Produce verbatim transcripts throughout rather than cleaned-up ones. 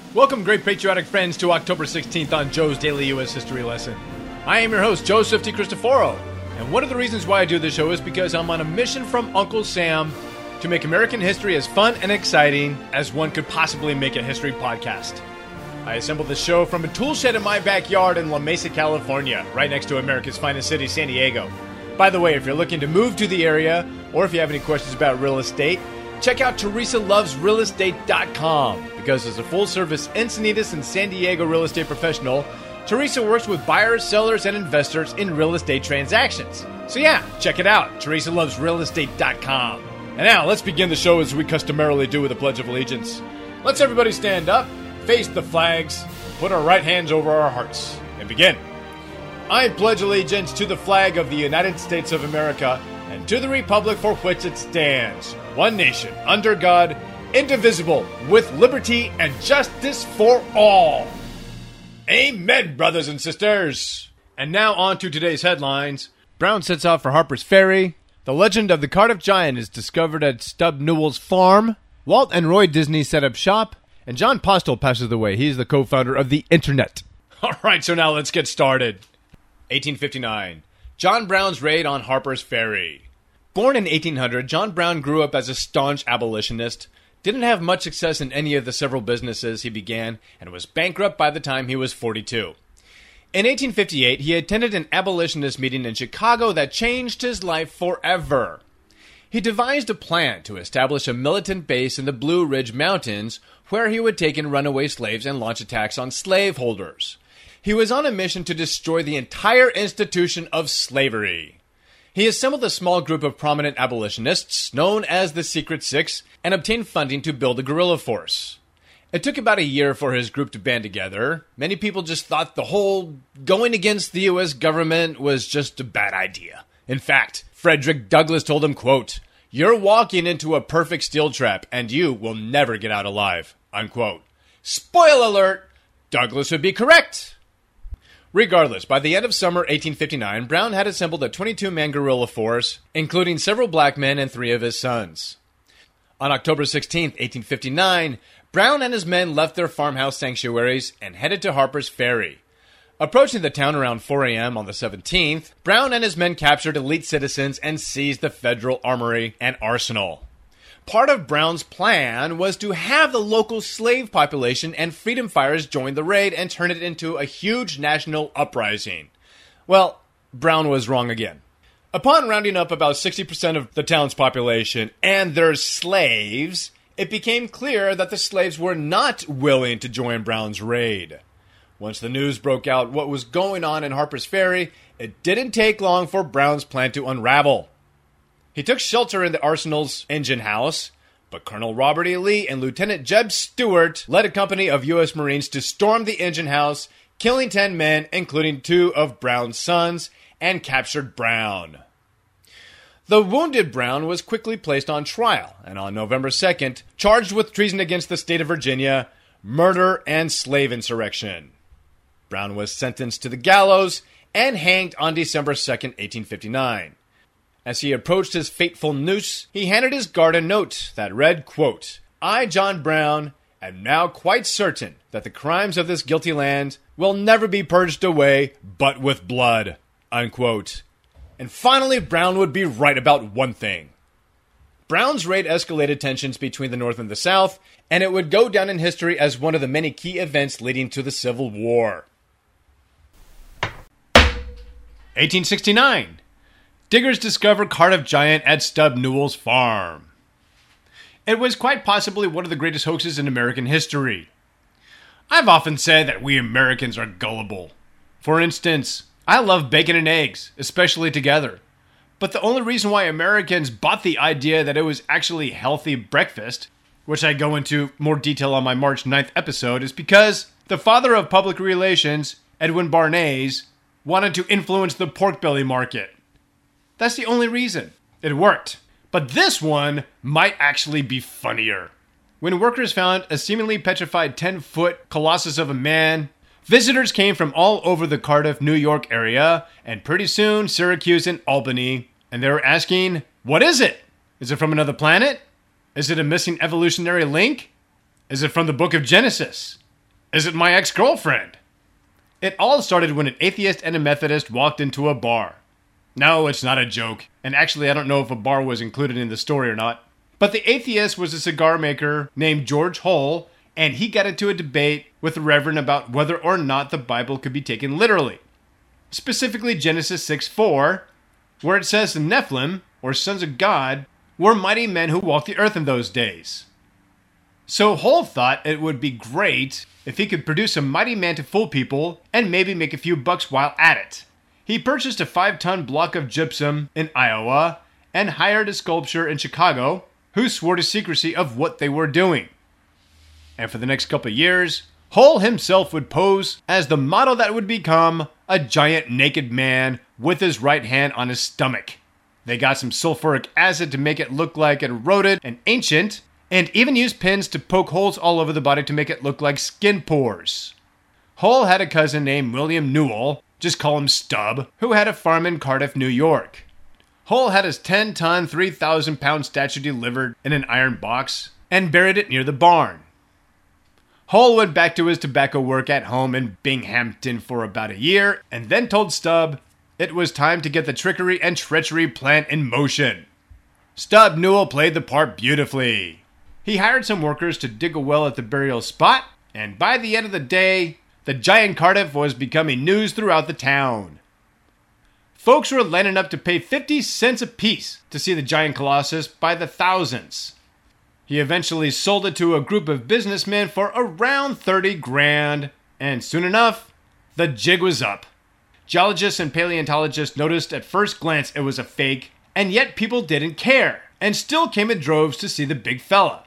Welcome, great patriotic friends, to October sixteenth on Joe's Daily U S History Lesson. I am your host, Joseph T. Cristoforo, and one of the reasons why I do this show is because I'm on a mission from Uncle Sam to make American history as fun and exciting as one could possibly make a history podcast. I assembled the show from a tool shed in my backyard in La Mesa, California, right next to America's finest city, San Diego. By the way, if you're looking to move to the area, or if you have any questions about real estate, check out Teresa Loves Real Estate dot com, because as a full-service Encinitas and San Diego real estate professional, Teresa works with buyers, sellers, and investors in real estate transactions. So yeah, check it out, Teresa Loves Real Estate dot com. And now, let's begin the show as we customarily do with the Pledge of Allegiance. Let's everybody stand up, face the flags, put our right hands over our hearts, and begin. I pledge allegiance to the flag of the United States of America and to the republic for which it stands, one nation, under God, indivisible, with liberty and justice for all. Amen, brothers and sisters. And now on to today's headlines. Brown sets out for Harper's Ferry. The legend of the Cardiff Giant is discovered at Stub Newell's farm. Walt and Roy Disney set up shop. And John Postel passes away. He's the co-founder of the Internet. All right, so now let's get started. eighteen fifty-nine. John Brown's raid on Harper's Ferry. Born in eighteen hundred, John Brown grew up as a staunch abolitionist, didn't have much success in any of the several businesses he began, and was bankrupt by the time he was forty-two. In eighteen fifty-eight, he attended an abolitionist meeting in Chicago that changed his life forever. He devised a plan to establish a militant base in the Blue Ridge Mountains, where he would take in runaway slaves and launch attacks on slaveholders. He was on a mission to destroy the entire institution of slavery. He assembled a small group of prominent abolitionists, known as the Secret Six, and obtained funding to build a guerrilla force. It took about a year for his group to band together. Many people just thought the whole going against the U S government was just a bad idea. In fact, Frederick Douglass told him, quote, "You're walking into a perfect steel trap, and you will never get out alive," unquote. Spoiler alert, Douglass would be correct. Regardless, by the end of summer eighteen fifty-nine, Brown had assembled a twenty-two man guerrilla force, including several black men and three of his sons. On October sixteenth, eighteen fifty-nine, Brown and his men left their farmhouse sanctuaries and headed to Harper's Ferry. Approaching the town around four a.m. on the seventeenth, Brown and his men captured elite citizens and seized the federal armory and arsenal. Part of Brown's plan was to have the local slave population and freedom fighters join the raid and turn it into a huge national uprising. Well, Brown was wrong again. Upon rounding up about sixty percent of the town's population and their slaves, it became clear that the slaves were not willing to join Brown's raid. Once the news broke out what was going on in Harper's Ferry, it didn't take long for Brown's plan to unravel. He took shelter in the Arsenal's engine house, but Colonel Robert E. Lee and Lieutenant Jeb Stuart led a company of U S Marines to storm the engine house, killing ten men, including two of Brown's sons, and captured Brown. The wounded Brown was quickly placed on trial, and on November second, charged with treason against the state of Virginia, murder, and slave insurrection. Brown was sentenced to the gallows and hanged on December second, eighteen fifty-nine. As he approached his fateful noose, he handed his guard a note that read, quote, "I, John Brown, am now quite certain that the crimes of this guilty land will never be purged away but with blood," unquote. And finally, Brown would be right about one thing. Brown's raid escalated tensions between the North and the South, and it would go down in history as one of the many key events leading to the Civil War. eighteen sixty-nine. Diggers discover Cardiff Giant at Stub Newell's farm. It was quite possibly one of the greatest hoaxes in American history. I've often said that we Americans are gullible. For instance, I love bacon and eggs, especially together. But the only reason why Americans bought the idea that it was actually healthy breakfast, which I go into more detail on my March ninth episode, is because the father of public relations, Edwin Bernays, wanted to influence the pork belly market. That's the only reason. It worked. But this one might actually be funnier. When workers found a seemingly petrified ten-foot colossus of a man, visitors came from all over the Cardiff, New York area, and pretty soon Syracuse and Albany, and they were asking, what is it? Is it from another planet? Is it a missing evolutionary link? Is it from the book of Genesis? Is it my ex-girlfriend? It all started when an atheist and a Methodist walked into a bar. No, it's not a joke. And actually, I don't know if a bar was included in the story or not. But the atheist was a cigar maker named George Hull, and he got into a debate with the Reverend about whether or not the Bible could be taken literally. Specifically Genesis six four, where it says the Nephilim, or sons of God, were mighty men who walked the earth in those days. So Hull thought it would be great if he could produce a mighty man to fool people and maybe make a few bucks while at it. He purchased a five-ton block of gypsum in Iowa and hired a sculptor in Chicago who swore to secrecy of what they were doing. And for the next couple of years, Hull himself would pose as the model that would become a giant naked man with his right hand on his stomach. They got some sulfuric acid to make it look like it eroded and ancient, and even used pins to poke holes all over the body to make it look like skin pores. Hull had a cousin named William Newell, just call him Stub, who had a farm in Cardiff, New York. Hull had his ten-ton, three thousand pound statue delivered in an iron box and buried it near the barn. Hull went back to his tobacco work at home in Binghamton for about a year and then told Stubb it was time to get the trickery and treachery plan in motion. Stub Newell played the part beautifully. He hired some workers to dig a well at the burial spot, and by the end of the day, the giant Cardiff was becoming news throughout the town. Folks were lining up to pay fifty cents a piece to see the giant colossus by the thousands. He eventually sold it to a group of businessmen for around thirty grand, and soon enough, the jig was up. Geologists and paleontologists noticed at first glance it was a fake, and yet people didn't care, and still came in droves to see the big fella.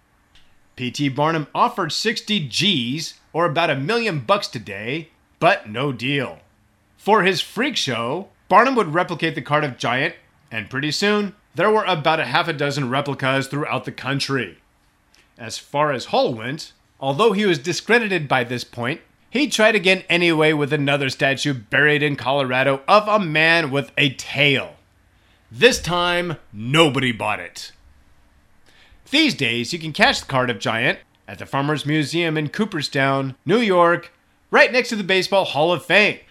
P T Barnum offered sixty G's, or about a million bucks today, but no deal. For his freak show, Barnum would replicate the Cardiff giant, and pretty soon, there were about a half a dozen replicas throughout the country. As far as Hull went, although he was discredited by this point, he tried again anyway with another statue buried in Colorado of a man with a tail. This time, nobody bought it. These days, you can catch the Cardiff giant at the Farmers Museum in Cooperstown, New York, right next to the Baseball Hall of Fame.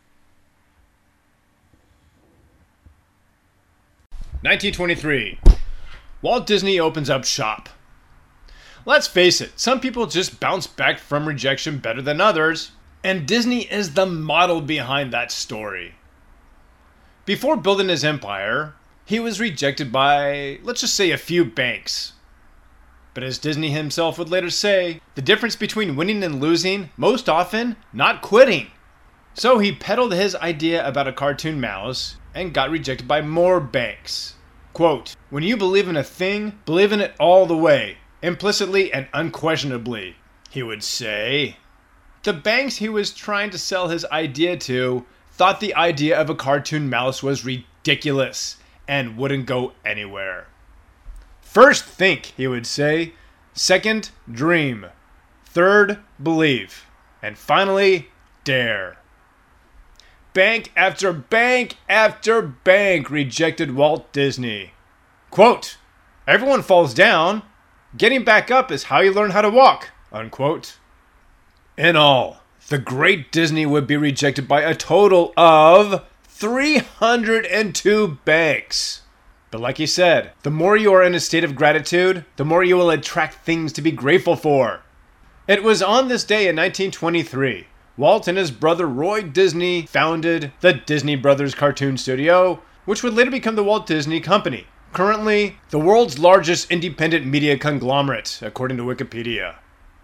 nineteen twenty-three. Walt Disney opens up shop. Let's face it, some people just bounce back from rejection better than others, and Disney is the model behind that story. Before building his empire, he was rejected by, let's just say, a few banks. But as Disney himself would later say, the difference between winning and losing, most often, not quitting. So he peddled his idea about a cartoon mouse and got rejected by more banks. Quote, "When you believe in a thing, believe in it all the way, implicitly and unquestionably," he would say. The banks he was trying to sell his idea to thought the idea of a cartoon mouse was ridiculous and wouldn't go anywhere. First, think, he would say. Second, dream. Third, believe. And finally, dare. Bank after bank after bank rejected Walt Disney. Quote, "Everyone falls down. Getting back up is how you learn how to walk." Unquote. In all, the great Disney would be rejected by a total of three hundred two banks. But like he said, the more you are in a state of gratitude, the more you will attract things to be grateful for. It was on this day in nineteen twenty-three, Walt and his brother Roy Disney founded the Disney Brothers Cartoon Studio, which would later become the Walt Disney Company, currently the world's largest independent media conglomerate, according to Wikipedia.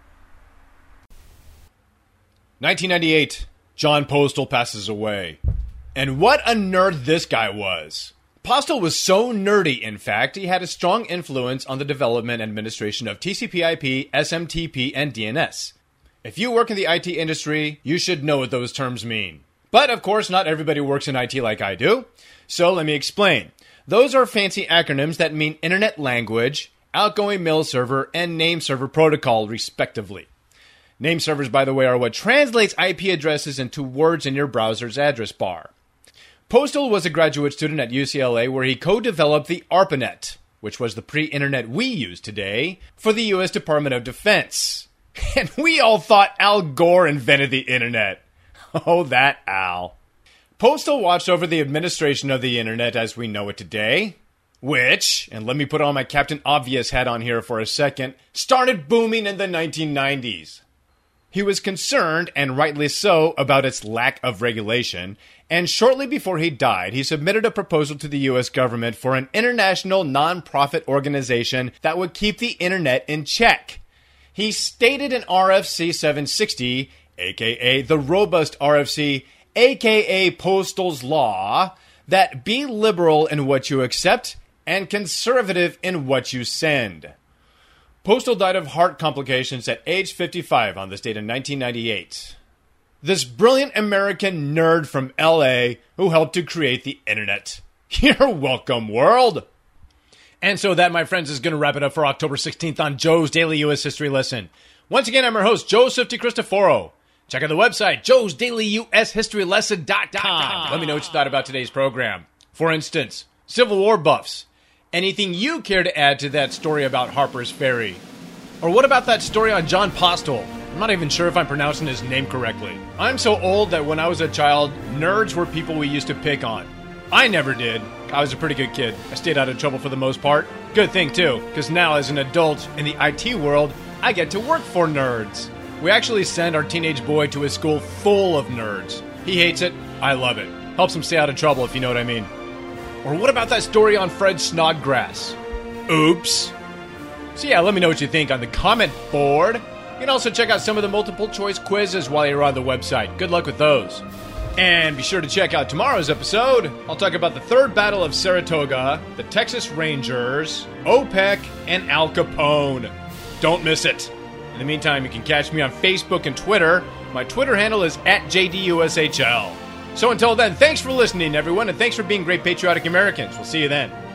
nineteen ninety-eight, John Postal passes away. And what a nerd this guy was. Postal was so nerdy, in fact, he had a strong influence on the development and administration of T C P I P, S M T P, and D N S. If you work in the I T industry, you should know what those terms mean. But, of course, not everybody works in I T like I do, so let me explain. Those are fancy acronyms that mean Internet Language, Outgoing Mail Server, and Name Server Protocol, respectively. Name servers, by the way, are what translates I P addresses into words in your browser's address bar. Postal was a graduate student at U C L A where he co-developed the ARPANET, which was the pre-internet we use today, for the U S Department of Defense. And we all thought Al Gore invented the internet. Oh, that Al. Postal watched over the administration of the internet as we know it today, which, and let me put on my Captain Obvious hat on here for a second, started booming in the nineteen nineties. He was concerned, and rightly so, about its lack of regulation, and shortly before he died, he submitted a proposal to the U S government for an international non-profit organization that would keep the internet in check. He stated in R F C seven sixty, aka the robust R F C, aka Postal's Law, that be liberal in what you accept and conservative in what you send. Postal died of heart complications at age fifty-five on this date in nineteen ninety-eight. This brilliant American nerd from L A who helped to create the internet. You're welcome, world! And so that, my friends, is going to wrap it up for October sixteenth on Joe's Daily U S History Lesson. Once again, I'm your host, Joseph DeCristoforo. Check out the website, joes daily u s history lesson dot com. Let me know what you thought about today's program. For instance, Civil War buffs. Anything you care to add to that story about Harper's Ferry? Or what about that story on John Postal? I'm not even sure if I'm pronouncing his name correctly. I'm so old that when I was a child, nerds were people we used to pick on. I never did. I was a pretty good kid. I stayed out of trouble for the most part. Good thing too, because now as an adult in the I T world, I get to work for nerds. We actually send our teenage boy to a school full of nerds. He hates it. I love it. Helps him stay out of trouble, if you know what I mean. Or what about that story on Fred Snodgrass? Oops. So yeah, let me know what you think on the comment board. You can also check out some of the multiple choice quizzes while you're on the website. Good luck with those. And be sure to check out tomorrow's episode. I'll talk about the Third Battle of Saratoga, the Texas Rangers, OPEC, and Al Capone. Don't miss it. In the meantime, you can catch me on Facebook and Twitter. My Twitter handle is at J D U S H L. So until then, thanks for listening, everyone, and thanks for being great patriotic Americans. We'll see you then.